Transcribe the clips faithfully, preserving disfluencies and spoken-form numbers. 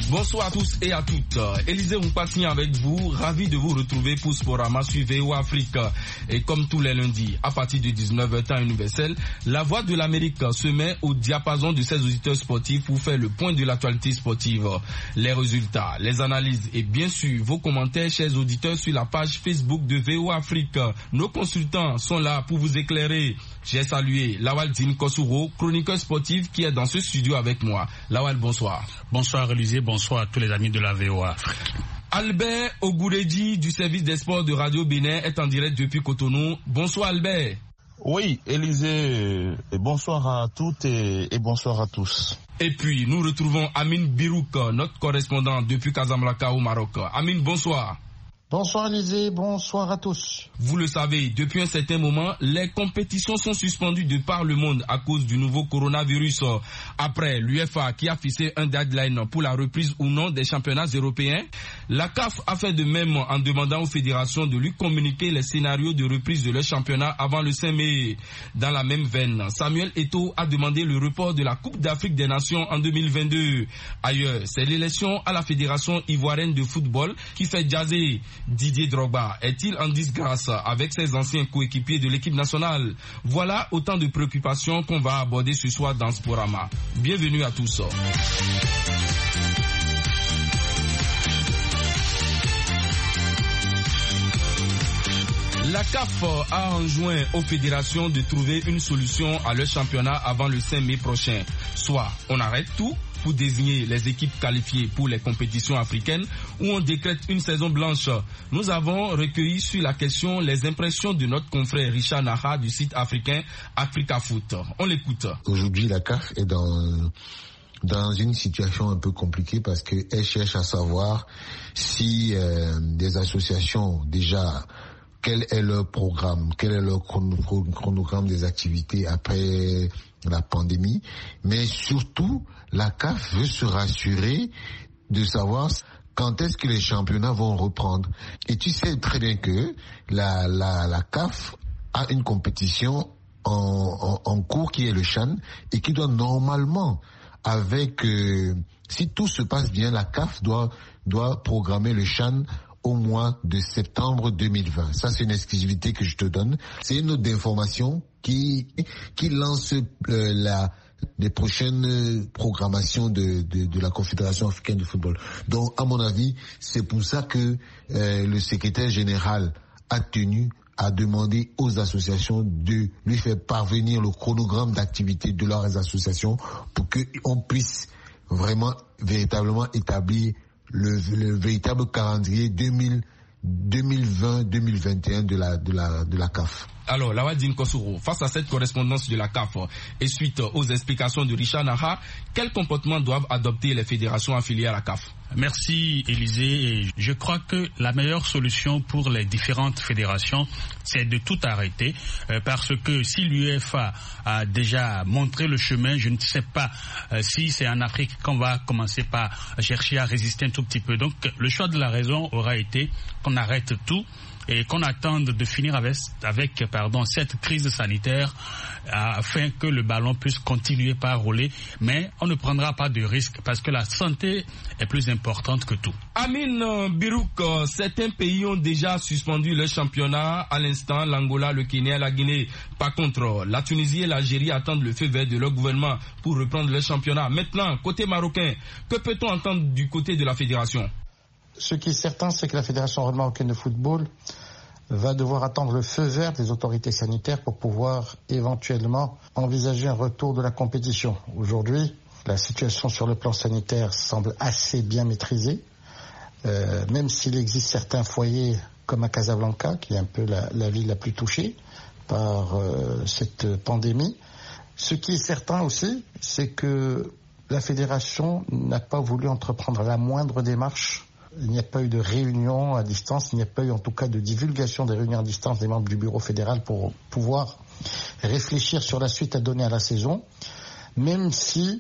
Bonsoir à tous et à toutes. Élisée Mpassi avec vous, ravi de vous retrouver pour Sporama sur V O Afrique. Et comme tous les lundis, à partir de dix-neuf heures temps universel, la voix de l'Amérique se met au diapason de ses auditeurs sportifs pour faire le point de l'actualité sportive. Les résultats, les analyses et bien sûr vos commentaires, chers auditeurs, sur la page Facebook de V O Afrique. Nos consultants sont là pour vous éclairer. J'ai salué Lawal Dine Kosuro, chroniqueur sportif qui est dans ce studio avec moi. Lawal, bonsoir. Bonsoir Élisée, bonsoir à tous les amis de la V O A. Albert Ogouredji du service des sports de Radio Bénin est en direct depuis Cotonou. Bonsoir Albert. Oui, Élisée, et bonsoir à toutes et, et bonsoir à tous. Et puis nous retrouvons Amine Birouk, notre correspondant depuis Casablanca au Maroc. Amine, bonsoir. Bonsoir Élisée, bonsoir à tous. Vous le savez, depuis un certain moment, les compétitions sont suspendues de par le monde à cause du nouveau coronavirus. Après l'UEFA qui a fixé un deadline pour la reprise ou non des championnats européens, la C A F a fait de même en demandant aux fédérations de lui communiquer les scénarios de reprise de leur championnat avant le cinq mai. Dans la même veine, Samuel Eto'o a demandé le report de la Coupe d'Afrique des Nations en deux mille vingt-deux. Ailleurs, c'est l'élection à la Fédération ivoirienne de football qui fait jaser. Didier Drogba est-il en disgrâce avec ses anciens coéquipiers de l'équipe nationale? Voilà autant de préoccupations qu'on va aborder ce soir dans Sporama. Bienvenue à tous. La C A F a enjoint aux fédérations de trouver une solution à leur championnat avant le cinq mai prochain. Soit on arrête tout pour désigner les équipes qualifiées pour les compétitions africaines ou on décrète une saison blanche. Nous avons recueilli sur la question les impressions de notre confrère Richard Naha du site africain Africa Foot. On l'écoute. Aujourd'hui, la C A F est dans... dans une situation un peu compliquée parce qu'elle cherche à savoir si euh, des associations déjà... quel est leur programme, quel est leur chronogramme des activités après la pandémie, mais surtout la C A F veut se rassurer de savoir quand est-ce que les championnats vont reprendre. Et tu sais très bien que la, la, la C A F a une compétition en, en, en cours qui est le CHAN et qui doit normalement, avec euh, si tout se passe bien, la C A F doit, doit programmer le CHAN au mois de septembre deux mille vingt. Ça, c'est une exclusivité que je te donne. C'est une note d'information qui qui lance euh, la les prochaines programmations de, de de la Confédération africaine de football. Donc, à mon avis, c'est pour ça que euh, le secrétaire général a tenu à demander aux associations de lui faire parvenir le chronogramme d'activité de leurs associations pour qu'on puisse vraiment, véritablement établir Le, le véritable calendrier deux mille vingt deux mille vingt et un de la de la de la C A F. Alors, Lawal Dine Kosuro, face à cette correspondance de la C A F et suite aux explications de Richard Naha, quel comportement doivent adopter les fédérations affiliées à la C A F? Merci Élisée. Je crois que la meilleure solution pour les différentes fédérations, c'est de tout arrêter euh, parce que si l'UEFA a déjà montré le chemin, je ne sais pas euh, si c'est en Afrique qu'on va commencer par chercher à résister un tout petit peu. Donc le choix de la raison aura été qu'on arrête tout et qu'on attende de finir avec, avec pardon, cette crise sanitaire afin que le ballon puisse continuer par rouler. Mais on ne prendra pas de risque parce que la santé est plus importante que tout. Amine Birouk, certains pays ont déjà suspendu leur championnat. À l'instant, l'Angola, le Kenya, la Guinée. Par contre, la Tunisie et l'Algérie attendent le feu vert de leur gouvernement pour reprendre leur championnat. Maintenant, côté marocain, que peut-on entendre du côté de la fédération? Ce qui est certain, c'est que la Fédération marocaine de football va devoir attendre le feu vert des autorités sanitaires pour pouvoir éventuellement envisager un retour de la compétition. Aujourd'hui, la situation sur le plan sanitaire semble assez bien maîtrisée, euh, même s'il existe certains foyers comme à Casablanca, qui est un peu la, la ville la plus touchée par euh, cette pandémie. Ce qui est certain aussi, c'est que la Fédération n'a pas voulu entreprendre la moindre démarche. Il n'y a pas eu de réunion à distance, il n'y a pas eu en tout cas de divulgation des réunions à distance des membres du bureau fédéral pour pouvoir réfléchir sur la suite à donner à la saison, même si,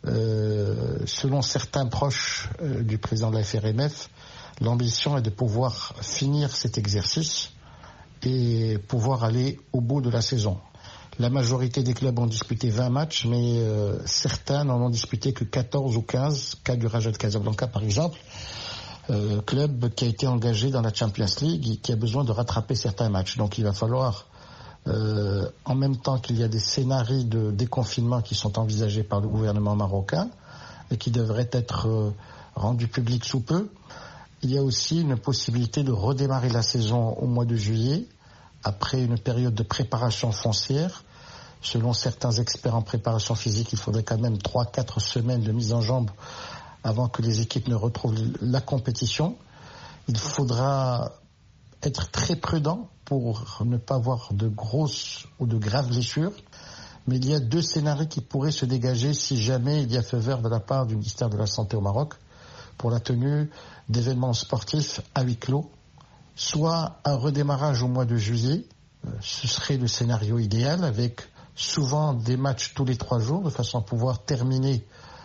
euh, selon certains proches euh, du président de la F R M F, l'ambition est de pouvoir finir cet exercice et pouvoir aller au bout de la saison. La majorité des clubs ont disputé vingt matchs, mais euh, certains n'en ont disputé que quatorze ou quinze, cas du Raja de Casablanca par exemple, euh, club qui a été engagé dans la Champions League et qui a besoin de rattraper certains matchs. Donc il va falloir, euh, en même temps qu'il y a des scénarios de déconfinement qui sont envisagés par le gouvernement marocain et qui devraient être euh, rendus publics sous peu, il y a aussi une possibilité de redémarrer la saison au mois de juillet, après une période de préparation foncière. Selon certains experts en préparation physique, il faudrait quand même trois à quatre semaines de mise en jambe avant que les équipes ne retrouvent la compétition. Il faudra être très prudent pour ne pas avoir de grosses ou de graves blessures. Mais il y a deux scénarios qui pourraient se dégager si jamais il y a feu vert de la part du ministère de la Santé au Maroc pour la tenue d'événements sportifs à huis clos. Soit un redémarrage au mois de juillet, ce serait le scénario idéal, avec souvent des matchs tous les trois jours, de façon à pouvoir terminer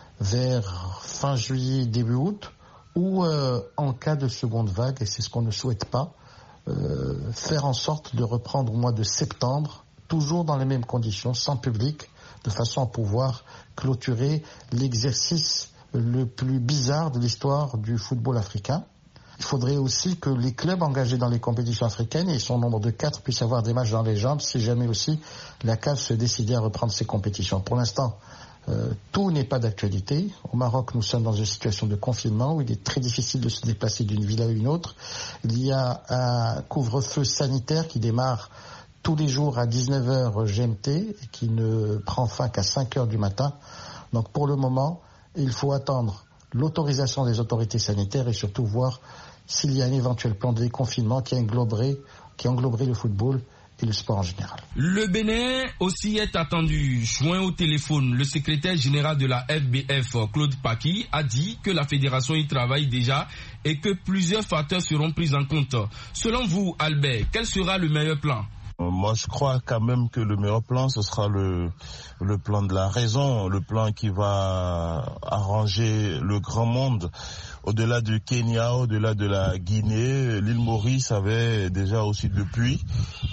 vers fin juillet, début août, ou euh, en cas de seconde vague, et c'est ce qu'on ne souhaite pas, euh, faire en sorte de reprendre au mois de septembre, toujours dans les mêmes conditions, sans public, de façon à pouvoir clôturer l'exercice le plus bizarre de l'histoire du football africain. Il faudrait aussi que les clubs engagés dans les compétitions africaines, et son nombre de quatre, puissent avoir des matchs dans les jambes si jamais aussi la C A F se décidait à reprendre ses compétitions. Pour l'instant, euh, tout n'est pas d'actualité. Au Maroc, nous sommes dans une situation de confinement où il est très difficile de se déplacer d'une ville à une autre. Il y a un couvre-feu sanitaire qui démarre tous les jours à dix-neuf heures G M T et qui ne prend fin qu'à cinq heures du matin. Donc pour le moment, il faut attendre l'autorisation des autorités sanitaires et surtout voir s'il y a un éventuel plan de déconfinement qui engloberait, qui engloberait le football et le sport en général. Le Bénin aussi est attendu. Joint au téléphone, le secrétaire général de la F B F, Claude Paki, a dit que la fédération y travaille déjà et que plusieurs facteurs seront pris en compte. Selon vous, Albert, quel sera le meilleur plan ? Moi, je crois quand même que le meilleur plan, ce sera le, le plan de la raison, le plan qui va arranger le grand monde. Au-delà du Kenya, au-delà de la Guinée, l'île Maurice avait déjà aussi depuis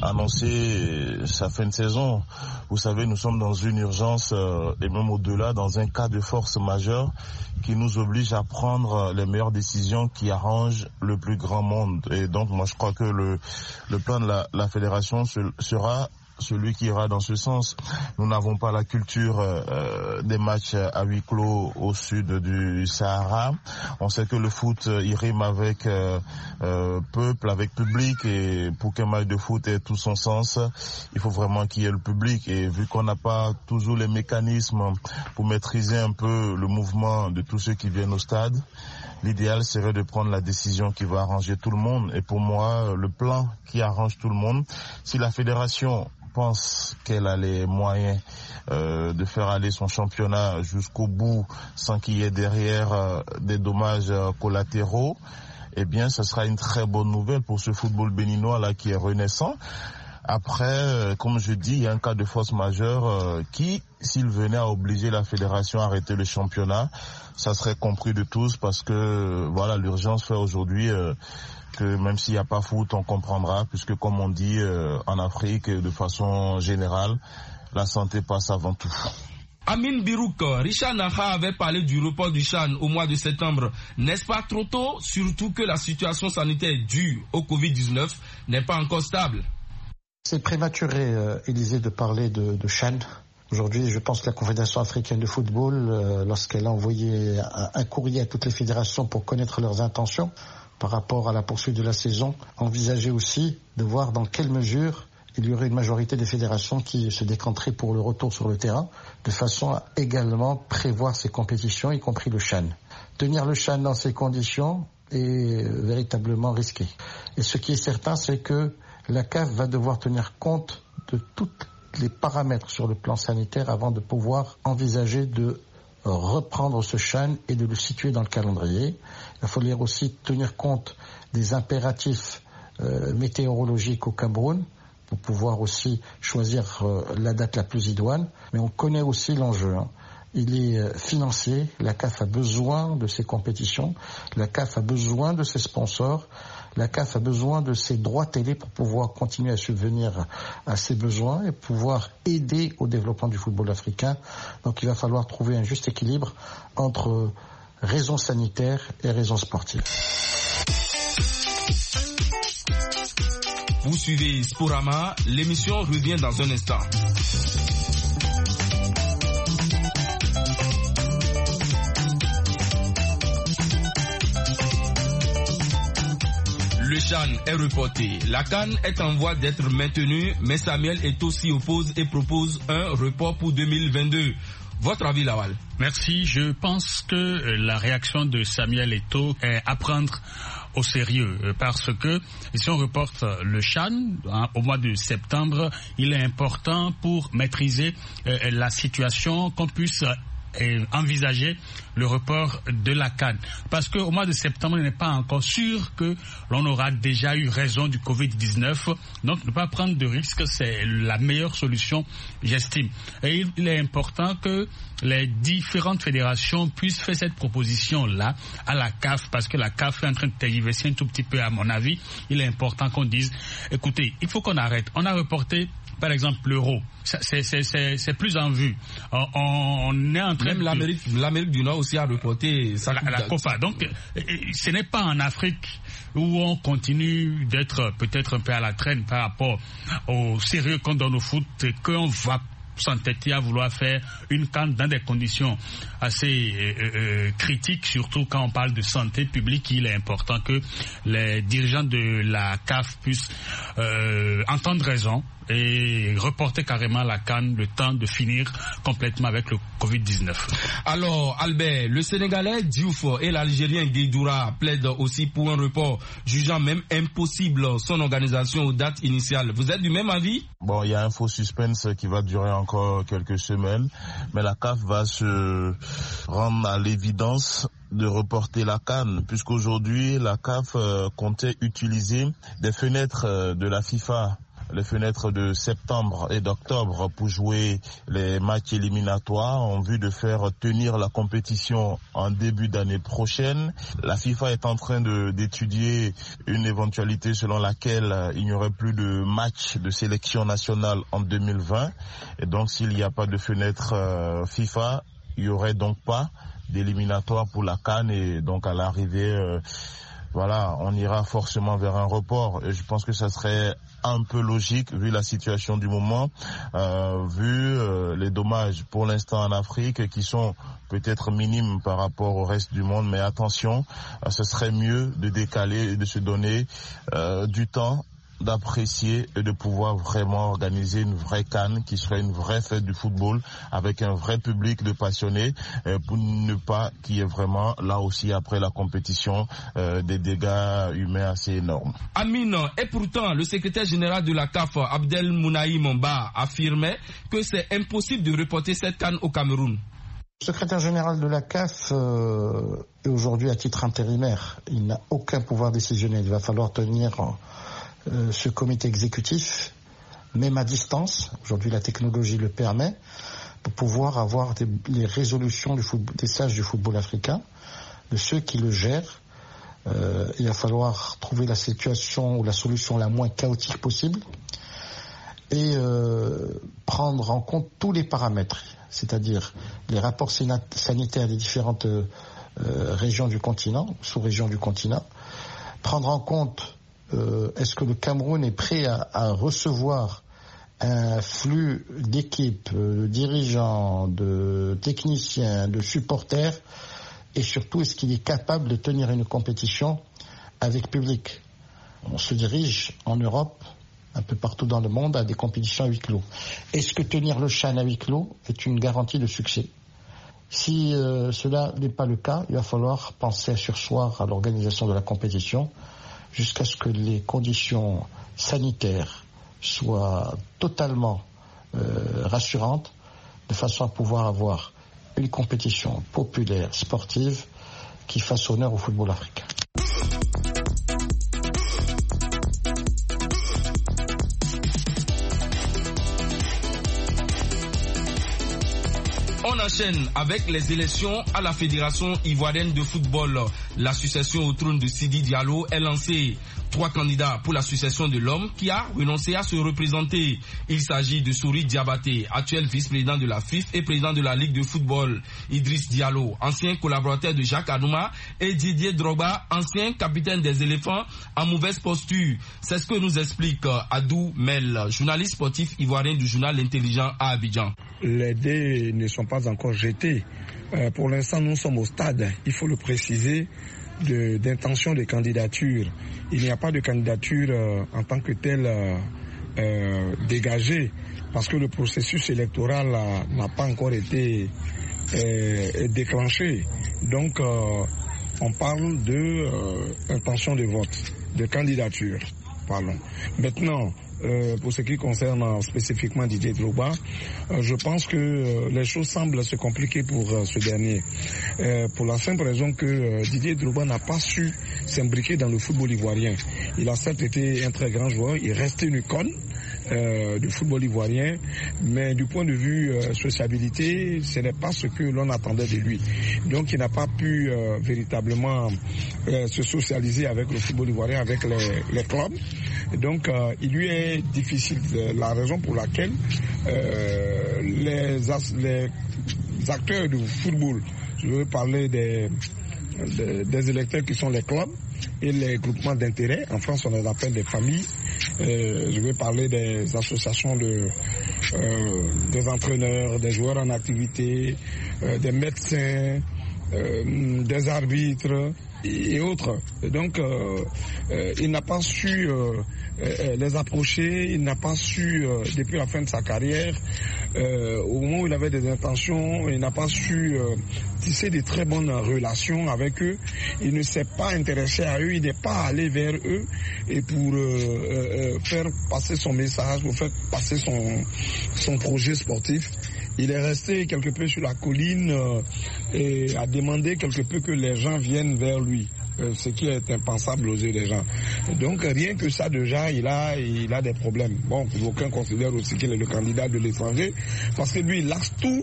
annoncé sa fin de saison. Vous savez, nous sommes dans une urgence euh, et même au-delà, dans un cas de force majeure qui nous oblige à prendre les meilleures décisions qui arrangent le plus grand monde. Et donc, moi, je crois que le, le plan de la, la fédération sera celui qui ira dans ce sens. Nous n'avons pas la culture euh, des matchs à huis clos au sud du Sahara. On sait que le foot il rime avec euh, euh, peuple, avec public, et pour qu'un match de foot ait tout son sens, il faut vraiment qu'il y ait le public. Et vu qu'on n'a pas toujours les mécanismes pour maîtriser un peu le mouvement de tous ceux qui viennent au stade, l'idéal serait de prendre la décision qui va arranger tout le monde. Et pour moi, le plan qui arrange tout le monde, si la fédération pense qu'elle a les moyens euh, de faire aller son championnat jusqu'au bout sans qu'il y ait derrière euh, des dommages euh, collatéraux, eh bien, ce sera une très bonne nouvelle pour ce football béninois là qui est renaissant. Après, euh, comme je dis, il y a un cas de force majeure euh, qui, s'il venait à obliger la fédération à arrêter le championnat, ça serait compris de tous parce que voilà, l'urgence fait aujourd'hui euh, que même s'il n'y a pas foot, on comprendra, puisque comme on dit euh, en Afrique, de façon générale, la santé passe avant tout. Amin Birouk, Richard Naha avait parlé du report du CHAN au mois de septembre. N'est-ce pas trop tôt, surtout que la situation sanitaire due au covid dix-neuf n'est pas encore stable? C'est prématuré, euh, Élysée, de parler de, de CHAN. Aujourd'hui, je pense que la Confédération africaine de football, euh, lorsqu'elle a envoyé un, un courrier à toutes les fédérations pour connaître leurs intentions par rapport à la poursuite de la saison, envisageait aussi de voir dans quelle mesure il y aurait une majorité des fédérations qui se décanteraient pour le retour sur le terrain, de façon à également prévoir ces compétitions, y compris le CHAN. Tenir le CHAN dans ces conditions est véritablement risqué. Et ce qui est certain, c'est que la C A F va devoir tenir compte de tous les paramètres sur le plan sanitaire avant de pouvoir envisager de reprendre ce CHAN et de le situer dans le calendrier. Il va falloir aussi tenir compte des impératifs euh, météorologiques au Cameroun pour pouvoir aussi choisir euh, la date la plus idoine. Mais on connaît aussi l'enjeu. Hein. il est financier. La C A F a besoin de ses compétitions, la C A F a besoin de ses sponsors, la C A F a besoin de ses droits télé pour pouvoir continuer à subvenir à ses besoins et pouvoir aider au développement du football africain. Donc il va falloir trouver un juste équilibre entre raisons sanitaires et raisons sportives. Vous suivez Sporama, l'émission revient dans un instant. Le CHAN est reporté. La CAN est en voie d'être maintenue, mais Samuel Eto'o s'y oppose et propose un report pour deux mille vingt-deux. Votre avis, Lawal? Merci. Je pense que la réaction de Samuel Eto'o est à prendre au sérieux parce que si on reporte le CHAN hein, au mois de septembre, il est important pour maîtriser euh, la situation qu'on puisse euh, envisager le report de la CAN. Parce qu'au mois de septembre, il n'est pas encore sûr que l'on aura déjà eu raison du covid dix-neuf. Donc, ne pas prendre de risques, c'est la meilleure solution, j'estime. Et il est important que les différentes fédérations puissent faire cette proposition-là à la C A F, parce que la C A F est en train de tergiverser un tout petit peu, à mon avis. Il est important qu'on dise, écoutez, il faut qu'on arrête. On a reporté, par exemple, l'euro. C'est, c'est, c'est, c'est plus en vue. On, on est en train Même de... l'Amérique, l'Amérique du Nord aussi a reporté sa la, la Copa. Donc, ce n'est pas en Afrique où on continue d'être peut-être un peu à la traîne par rapport au sérieux qu'on donne au foot qu'on va s'entêter à vouloir faire une CAN dans des conditions assez euh, euh, critiques, surtout quand on parle de santé publique. Il est important que les dirigeants de la C A F puissent euh, entendre raison et reporter carrément la CAN le temps de finir complètement avec le covid dix-neuf. Alors, Albert, le Sénégalais Diouf et l'Algérien Guédoura plaident aussi pour un report, jugeant même impossible son organisation aux dates initiales. Vous êtes du même avis? Bon, il y a un faux suspense qui va durer encore quelques semaines, mais la C A F va se rendre à l'évidence de reporter la CAN, puisqu'aujourd'hui la C A F euh, comptait utiliser des fenêtres euh, de la FIFA, les fenêtres de septembre et d'octobre pour jouer les matchs éliminatoires en vue de faire tenir la compétition en début d'année prochaine. La FIFA est en train de, d'étudier une éventualité selon laquelle il n'y aurait plus de matchs de sélection nationale en deux mille vingt. Et donc s'il n'y a pas de fenêtre euh, FIFA, il n'y aurait donc pas d'éliminatoire pour la CAN et donc à l'arrivée, euh, voilà, on ira forcément vers un report. Et je pense que ça serait un peu logique vu la situation du moment, euh, vu euh, les dommages pour l'instant en Afrique qui sont peut-être minimes par rapport au reste du monde. Mais attention, euh, ce serait mieux de décaler et de se donner euh, du temps d'apprécier et de pouvoir vraiment organiser une vraie CAN qui serait une vraie fête du football avec un vrai public de passionnés euh, pour ne pas qu'il y ait vraiment là aussi après la compétition euh, des dégâts humains assez énormes. Amine, et pourtant le secrétaire général de la C A F, Abdel Mounaï Momba, affirmait que c'est impossible de reporter cette CAN au Cameroun. Le secrétaire général de la C A F euh, est aujourd'hui à titre intérimaire. Il n'a aucun pouvoir décisionnel. Il va falloir tenir euh, ce comité exécutif, même à distance. Aujourd'hui, la technologie le permet, pour pouvoir avoir des, les résolutions du football, des sages du football africain, de ceux qui le gèrent. Euh, il va falloir trouver la situation ou la solution la moins chaotique possible et euh, prendre en compte tous les paramètres, c'est-à-dire les rapports sanitaires des différentes euh, régions du continent, sous-régions du continent, prendre en compte euh, est-ce que le Cameroun est prêt à, à recevoir un flux d'équipes, de dirigeants, de techniciens, de supporters, et surtout est-ce qu'il est capable de tenir une compétition avec public. On se dirige en Europe, un peu partout dans le monde, à des compétitions à huis clos. Est-ce que tenir le CHAN à huis clos est une garantie de succès? Si euh, cela n'est pas le cas, il va falloir penser à surseoir à l'organisation de la compétition jusqu'à ce que les conditions sanitaires soient totalement euh, rassurantes, de façon à pouvoir avoir une compétition populaire, sportive, qui fasse honneur au football africain. On enchaîne avec les élections à la Fédération ivoirienne de football. La succession au trône de Sidi Diallo est lancée. Trois candidats pour la succession de l'homme qui a renoncé à se représenter. Il s'agit de Souri Diabaté, actuel vice-président de la F I F et président de la Ligue de football. Idriss Diallo, ancien collaborateur de Jacques Anouma, et Didier Drogba, ancien capitaine des éléphants, en mauvaise posture. C'est ce que nous explique Adou Mel, journaliste sportif ivoirien du journal L'Intelligent à Abidjan. Les dés ne sont pas encore jetés. Euh, pour l'instant, nous sommes au stade, il faut le préciser, de, d'intention de candidature. Il n'y a pas de candidature euh, en tant que telle euh, euh, dégagée, parce que le processus électoral euh, n'a pas encore été euh, déclenché. Donc, euh, on parle de euh, intention de vote, de candidature. Parlons. Maintenant, Euh, pour ce qui concerne euh, spécifiquement Didier Drogba, euh, je pense que euh, les choses semblent se compliquer pour euh, ce dernier. Euh, pour la simple raison que euh, Didier Drogba n'a pas su s'imbriquer dans le football ivoirien. Il a certes été un très grand joueur, il restait une icône euh, du football ivoirien, mais du point de vue euh, sociabilité, ce n'est pas ce que l'on attendait de lui. Donc il n'a pas pu euh, véritablement euh, se socialiser avec le football ivoirien, avec les, les clubs. Donc euh, il lui est difficile, la raison pour laquelle euh, les, as, les acteurs du football, je veux parler des, des, des électeurs qui sont les clubs et les groupements d'intérêt, en France on les appelle des familles, euh, je veux parler des associations de, euh, des entraîneurs, des joueurs en activité, euh, des médecins, euh, des arbitres et autres. Et donc euh, euh, il n'a pas su euh, euh, les approcher, il n'a pas su euh, depuis la fin de sa carrière, euh, au moment où il avait des intentions, il n'a pas su euh, tisser de très bonnes relations avec eux, il ne s'est pas intéressé à eux, il n'est pas allé vers eux et pour euh, euh, faire passer son message, pour faire passer son, son projet sportif. Il est resté quelque peu sur la colline euh, et a demandé quelque peu que les gens viennent vers lui, euh, ce qui est impensable aux yeux des gens. Donc rien que ça déjà, il a, il a des problèmes. Bon, aucun considère aussi qu'il est le candidat de l'étranger, parce que lui, il lance tous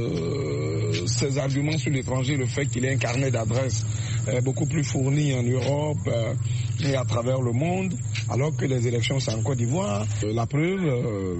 euh, ses arguments sur l'étranger, le fait qu'il ait un carnet d'adresses euh, beaucoup plus fourni en Europe euh, et à travers le monde, alors que les élections c'est en Côte d'Ivoire. Euh, la preuve, euh,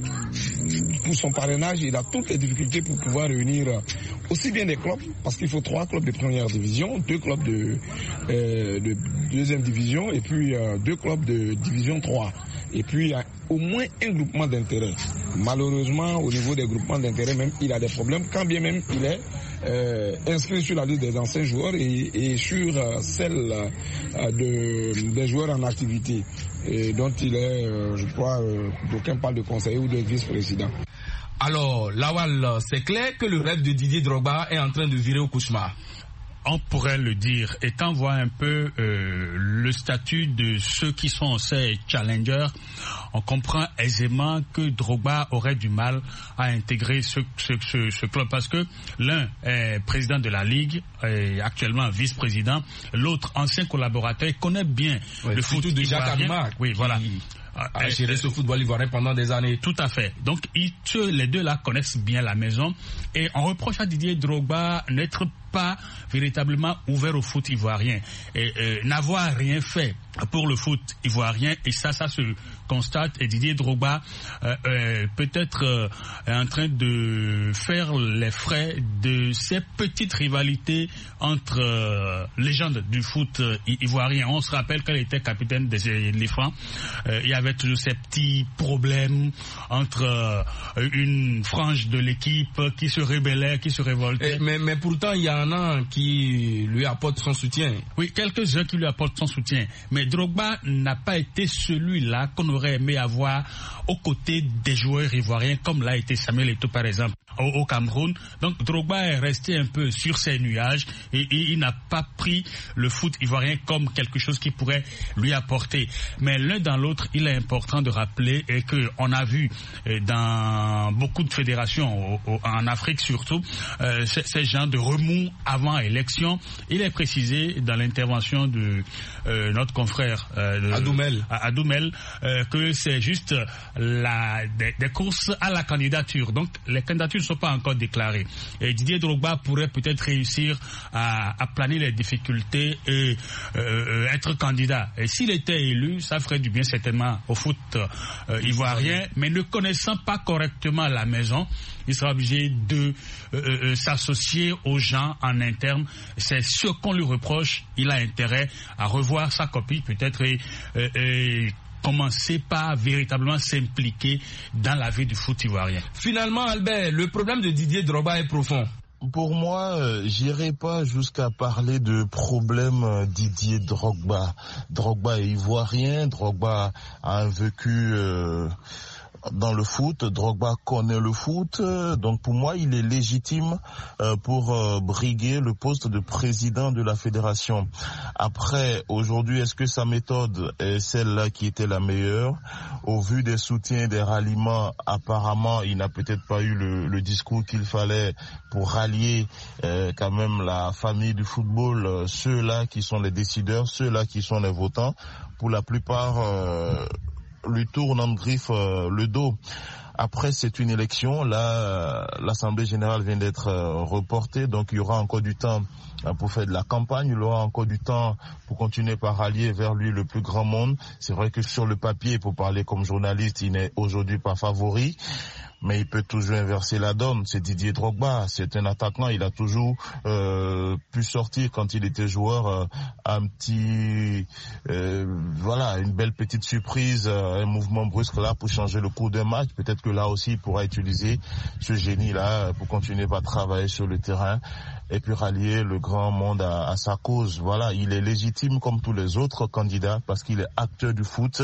pour son parrainage, il a toutes les difficultés pour pouvoir réunir aussi bien des clubs, parce qu'il faut trois clubs de première division, deux clubs de, euh, de deuxième division et puis euh, deux clubs de division trois. Et puis euh, au moins un groupement d'intérêt. Malheureusement, au niveau des groupements d'intérêt, même, il a des problèmes, quand bien même il est euh, inscrit sur la liste des anciens joueurs et, et sur euh, celle euh, de, des joueurs en activité, et dont il est, euh, je crois, euh, d'aucuns parlent de conseiller ou de vice-président. Alors, Lawal, c'est clair que le rêve de Didier Drogba est en train de virer au cauchemar. On pourrait le dire, étant voir un peu euh, le statut de ceux qui sont ces challengers, on comprend aisément que Drogba aurait du mal à intégrer ce, ce, ce, ce club, parce que l'un est président de la Ligue, est actuellement vice-président, l'autre ancien collaborateur, connaît bien ouais, le foot de Jacques Anouma. Oui, voilà. A géré ce football ivoirien pendant des années. Tout à fait. Donc, ils, les deux là connaissent bien la maison. Et on reproche à Didier Drogba n'être pas véritablement ouvert au foot ivoirien et euh, n'avoir rien fait pour le foot ivoirien. Et ça, ça se constate. Et Didier Drogba euh, euh, peut-être euh, en train de faire les frais de ces petites rivalités entre euh, légendes du foot euh, ivoirien. On se rappelle qu'elle était capitaine des éléphants. Euh, il y avait toujours ces petits problèmes entre euh, une frange de l'équipe qui se rébellait, qui se révoltait. Et, mais, mais pourtant, il y en a qui lui apportent son soutien. Oui, quelques-uns qui lui apportent son soutien. Mais Drogba n'a pas été celui-là qu'on aurait aimé avoir aux côtés des joueurs ivoiriens, comme l'a été Samuel Eto'o par exemple au, au Cameroun. Donc Drogba est resté un peu sur ses nuages et, et il n'a pas pris le foot ivoirien comme quelque chose qui pourrait lui apporter. Mais l'un dans l'autre, il est important de rappeler et que on a vu dans beaucoup de fédérations au, au, en Afrique surtout euh, ces, ces gens de remous avant élection. Il est précisé dans l'intervention de euh, notre confrère euh, de, Adoumel, Adoumel euh, que c'est juste la, des, des courses à la candidature. Donc les candidatures sont pas encore déclarés. Et Didier Drogba pourrait peut-être réussir à, à planer les difficultés et euh, être candidat. Et s'il était élu, ça ferait du bien certainement au foot euh, ivoirien, mais ne connaissant pas correctement la maison, il sera obligé de euh, euh, s'associer aux gens en interne. C'est ce qu'on lui reproche. Il a intérêt à revoir sa copie peut-être et, euh, et commencer par véritablement s'impliquer dans la vie du foot ivoirien. Finalement, Albert, le problème de Didier Drogba est profond. Pour moi, euh, j'irai pas jusqu'à parler de problème euh, Didier Drogba. Drogba est ivoirien, Drogba a un vécu euh, dans le foot, Drogba connaît le foot, donc pour moi il est légitime euh, pour euh, briguer le poste de président de la fédération. Après, aujourd'hui, est-ce que sa méthode est celle-là qui était la meilleure? Au vu des soutiens, des ralliements, apparemment il n'a peut-être pas eu le, le discours qu'il fallait pour rallier euh, quand même la famille du football, euh, ceux-là qui sont les décideurs, ceux-là qui sont les votants. Pour la plupart, euh, lui tourne en griffe euh, le dos. Après, c'est une élection. Là, l'Assemblée générale vient d'être euh, reportée, donc il y aura encore du temps euh, pour faire de la campagne. Il y aura encore du temps pour continuer par rallier vers lui le plus grand monde. C'est vrai que sur le papier, pour parler comme journaliste, il n'est aujourd'hui pas favori. Mais il peut toujours inverser la donne. C'est Didier Drogba, c'est un attaquant. Il a toujours euh, pu sortir quand il était joueur euh, un petit, euh, voilà, une belle petite surprise, euh, un mouvement brusque là pour changer le cours d'un match. Peut-être que là aussi il pourra utiliser ce génie là pour continuer à travailler sur le terrain et puis rallier le grand monde à, à sa cause. Voilà, il est légitime comme tous les autres candidats parce qu'il est acteur du foot.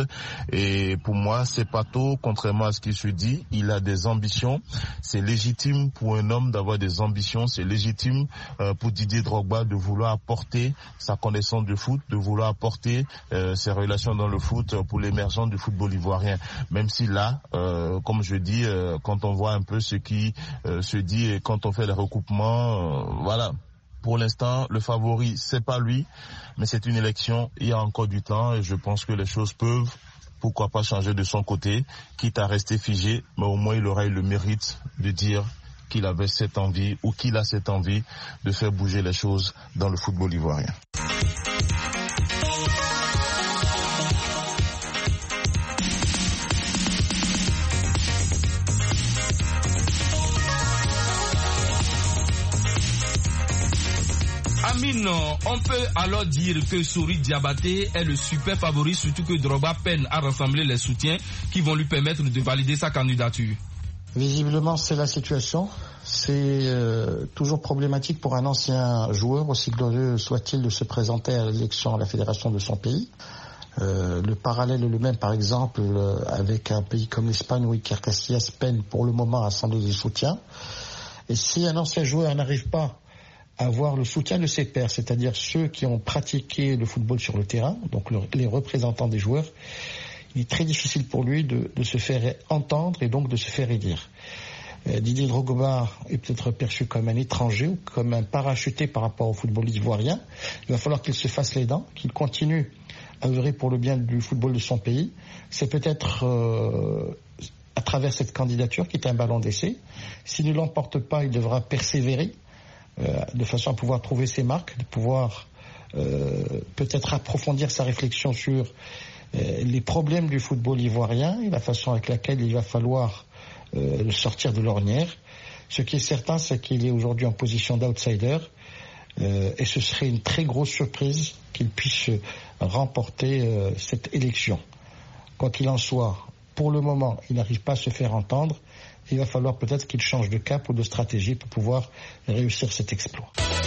Et pour moi, c'est pas tôt, contrairement à ce qui se dit. Il a des ambitions. C'est légitime pour un homme d'avoir des ambitions. C'est légitime euh, pour Didier Drogba de vouloir apporter sa connaissance du foot, de vouloir apporter euh, ses relations dans le foot pour l'émergence du football ivoirien. Même si là, euh, comme je dis, euh, quand on voit un peu ce qui euh, se dit et quand on fait les recoupements, euh, voilà. Pour l'instant, le favori, c'est pas lui, mais c'est une élection. Il y a encore du temps et je pense que les choses peuvent, pourquoi pas, changer de son côté, quitte à rester figé, mais au moins il aura eu le mérite de dire qu'il avait cette envie ou qu'il a cette envie de faire bouger les choses dans le football ivoirien. Amine, on peut alors dire que Sory Diabaté est le super favori, surtout que Drogba peine à rassembler les soutiens qui vont lui permettre de valider sa candidature. Visiblement, c'est la situation. C'est euh, toujours problématique pour un ancien joueur, aussi glorieux soit-il, de se présenter à l'élection à la fédération de son pays. Euh, le parallèle est le même, par exemple, euh, avec un pays comme l'Espagne où Iker Casillas peine pour le moment à assembler des soutiens. Et si un ancien joueur n'arrive pas à avoir le soutien de ses pairs, c'est-à-dire ceux qui ont pratiqué le football sur le terrain, donc le, les représentants des joueurs, il est très difficile pour lui de, de se faire entendre et donc de se faire élire. Euh, Didier Drogba est peut-être perçu comme un étranger ou comme un parachuté par rapport au football ivoirien. Il va falloir qu'il se fasse les dents, qu'il continue à œuvrer pour le bien du football de son pays. C'est peut-être euh, à travers cette candidature qui est un ballon d'essai. S'il ne l'emporte pas, il devra persévérer Euh, de façon à pouvoir trouver ses marques, de pouvoir euh, peut-être approfondir sa réflexion sur euh, les problèmes du football ivoirien et la façon avec laquelle il va falloir euh, le sortir de l'ornière. Ce qui est certain, c'est qu'il est aujourd'hui en position d'outsider euh, et ce serait une très grosse surprise qu'il puisse remporter euh, cette élection. Quoi qu'il en soit, pour le moment, il n'arrive pas à se faire entendre. Il va falloir peut-être qu'il change de cap ou de stratégie pour pouvoir réussir cet exploit.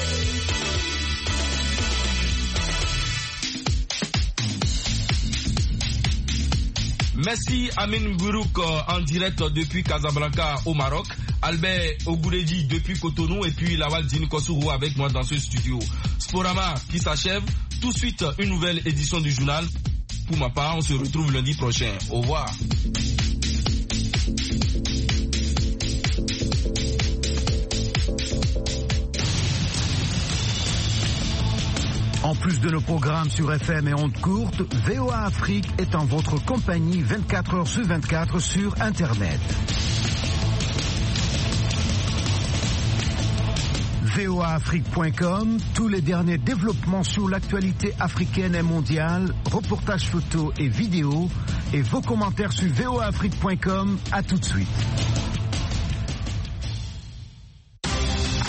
Merci Amine Bourouk en direct depuis Casablanca au Maroc, Albert Ogouredi depuis Cotonou et puis Lawal Dini Kosourou avec moi dans ce studio. Sporama qui s'achève, tout de suite une nouvelle édition du journal. Pour ma part, on se retrouve lundi prochain. Au revoir. En plus de nos programmes sur F M et ondes courtes, V O A Afrique est en votre compagnie vingt-quatre heures sur vingt-quatre sur Internet. v o a afrique point com, tous les derniers développements sur l'actualité africaine et mondiale, reportages photos et vidéos, et vos commentaires sur v o a afrique point com. À tout de suite.